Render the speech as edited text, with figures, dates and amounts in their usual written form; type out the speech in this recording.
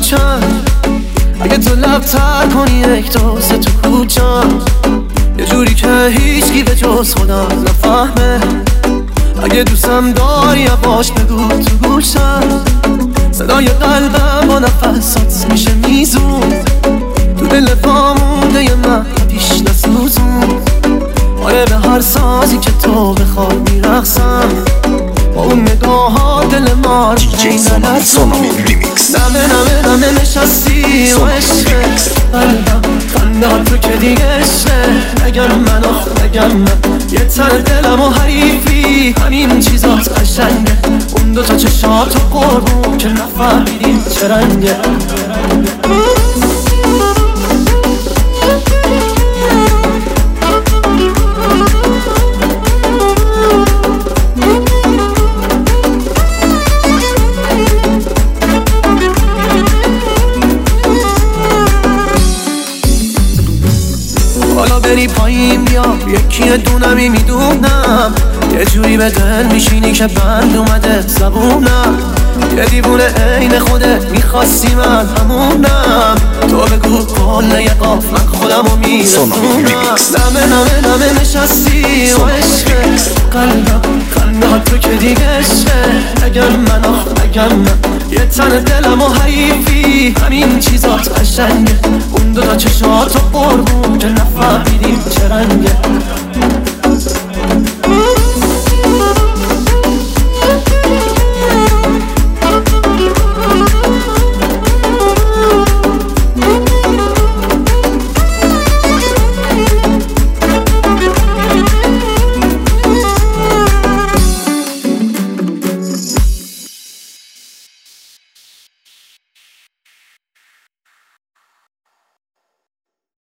چند اگه تو لب تر کنی یک دوست تو کوچم یه جوری که هیچکی به جز خودم نفهمه اگه دوستم داری یواش بگو تو گوشم صدای قلبم با نفسات میشه میزون تو دل پا مونده یه من پیش نسوزون آره به هر سازی که تو بخوای میرقصم با اون نگاه ها دل ما رو نمه نشستی و عشقه قلبم خنده ها تو که دیگه عشقه نگم من نگم من یه تن دلم و حریفی همین چیزات قشنگه اون دوتا چشات و قربون که نفهمیدیم چه رنگه بری پایین بیا یکی دونمی میدونم یه جوری به دل میشینی که بند اومده زبونم یه دیوونه عین خودت میخواستی من همونم تو بگو کل یه قاف من خودمو میرسونم نمه نشستی و عشقه قلبم خنده ها تو که دیگه عشقه نگم من یه تن دلم و حریفی همین چیزات قشنگه